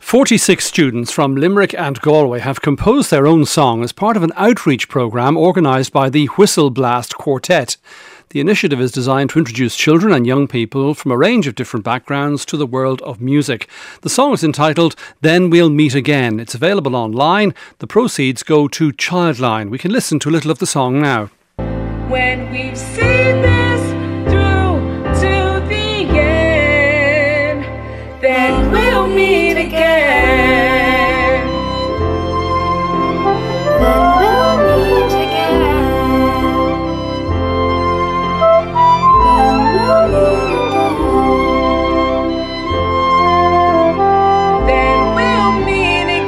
46 students from Limerick and Galway have composed their own song as part of an outreach programme organised by the Whistle Blast Quartet. The initiative is designed to introduce children and young people from a range of different backgrounds to the world of music. The song is entitled Then We'll Meet Again. It's available online. The proceeds go to Childline. We can listen to a little of the song now. When we've seen this through to the end, then we'll meet again. Then we'll meet again. Then we'll meet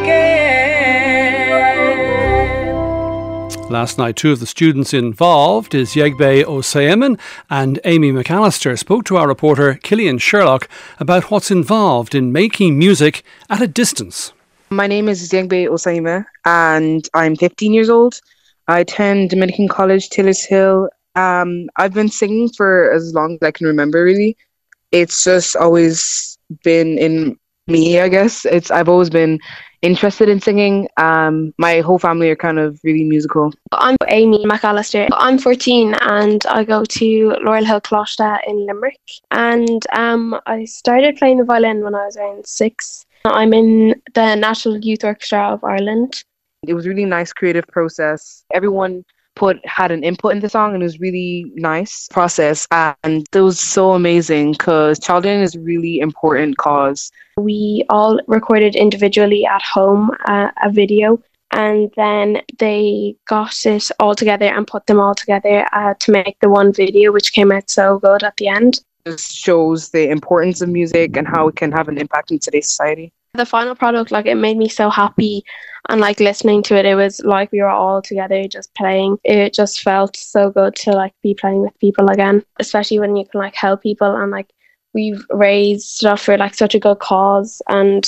again. Last night, two of the students involved is Yegbe Oseiman and Amy McAllister spoke to our reporter Killian Sherlock about what's involved in making music at a distance. My name is Yegbe Oseiman and I'm 15 years old. I attend Dominican College, Tillis Hill. I've been singing for as long as I can remember, really. It's just always been in me, I guess. I've always been interested in singing. My whole family are kind of really musical. I'm Amy McAllister. I'm 14 and I go to Laurel Hill Closta in Limerick. And I started playing the violin when I was around 6. I'm in the National Youth Orchestra of Ireland. It was a really nice creative process. Everyone had an input in the song and it was really nice process, and it was so amazing because children is a really important cause. We all recorded individually at home a video, and then they got it all together and put them all together to make the one video, which came out so good at the end. It shows the importance of music and how it can have an impact in today's society. The final product, it made me so happy, and listening to it, it was like we were all together just playing. It just felt so good to be playing with people again, especially when you can help people, and we've raised stuff for such a good cause. And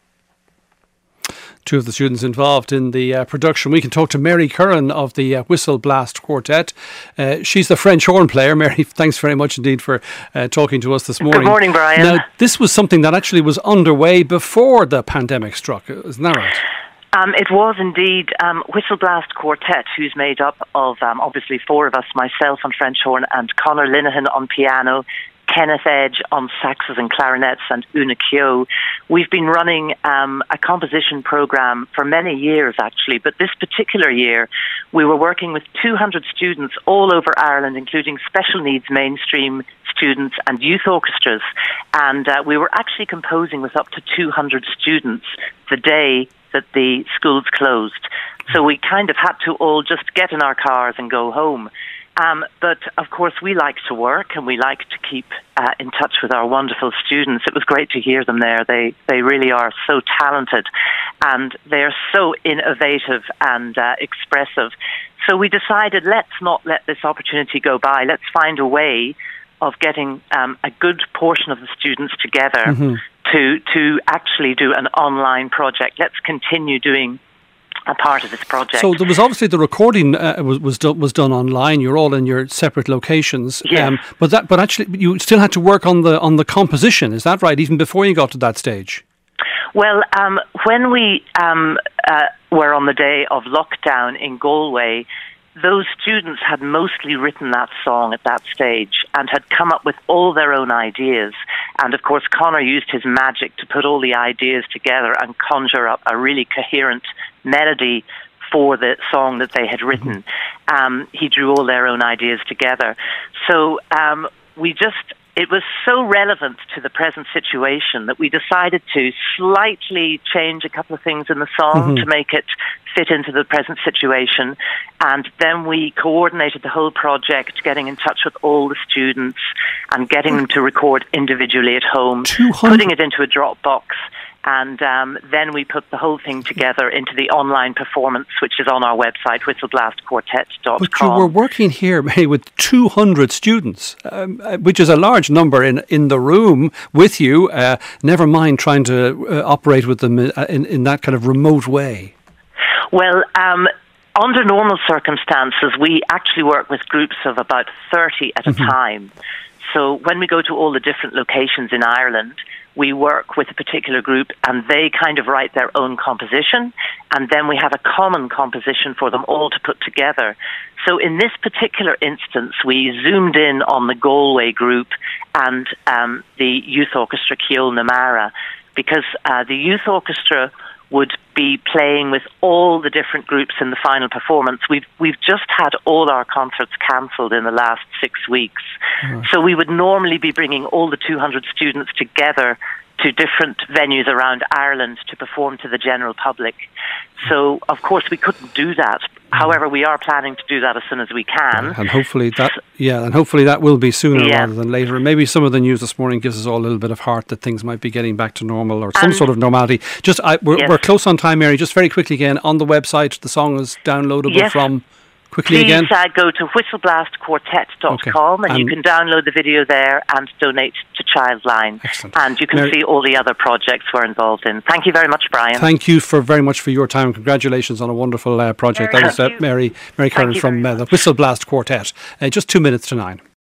two of the students involved in the production. We can talk to Mary Curran of the Whistle Blast Quartet. She's the French horn player. Mary, thanks very much indeed for talking to us this morning. Good morning, Brian. Now, this was something that actually was underway before the pandemic struck, isn't that right? It was indeed. Whistle Blast Quartet, who's made up of obviously four of us, myself on French horn and Conor Linehan on piano, Kenneth Edge on saxes and clarinets, and Una Kyo. We've been running a composition program for many years, actually, but this particular year we were working with 200 students all over Ireland, including special needs mainstream students and youth orchestras, and we were actually composing with up to 200 students the day that the schools closed. So we kind of had to all just get in our cars and go home. But of course we like to work and we like to keep in touch with our wonderful students. It was great to hear them there. They really are so talented and they're so innovative and expressive. So we decided, let's not let this opportunity go by. Let's find a way of getting a good portion of the students together to actually do an online project. Let's continue doing a part of this project. So there was obviously the recording was done online. You're all in your separate locations. Yes. But actually you still had to work on the composition. Is that right? Even before you got to that stage. Well, when we were on the day of lockdown in Galway, those students had mostly written that song at that stage and had come up with all their own ideas. And of course, Conor used his magic to put all the ideas together and conjure up a really coherent melody for the song that they had written. He drew all their own ideas together. So it was so relevant to the present situation that we decided to slightly change a couple of things in the song to make it fit into the present situation. And then we coordinated the whole project, getting in touch with all the students and getting them to record individually at home, putting it into a Dropbox. And then we put the whole thing together into the online performance, which is on our website, whistleblastquartet.com. But you were working here, Mary, with 200 students, which is a large number in the room with you, never mind trying to operate with them in that kind of remote way. Well, under normal circumstances, we actually work with groups of about 30 at a time. So when we go to all the different locations in Ireland, we work with a particular group and they kind of write their own composition, and then we have a common composition for them all to put together. So in this particular instance, we zoomed in on the Galway group and the youth orchestra Ciol na Mara, because the youth orchestra would be playing with all the different groups in the final performance. We've just had all our concerts cancelled in the last 6 weeks. So we would normally be bringing all the 200 students together to different venues around Ireland to perform to the general public. So, of course, we couldn't do that. However, we are planning to do that as soon as we can. And hopefully that will be sooner rather than later. And maybe some of the news this morning gives us all a little bit of heart that things might be getting back to normal or some sort of normality. We're close on time, Mary. Just very quickly again, on the website, the song is downloadable from... Quickly Please again. Go to whistleblastquartet.com and you can download the video there and donate to Childline. Excellent. And you can see all the other projects we're involved in. Thank you very much, Brian. Thank you very much for your time. Congratulations on a wonderful project. That was Mary Curran from the Whistleblast Quartet. Just 2 minutes to 9.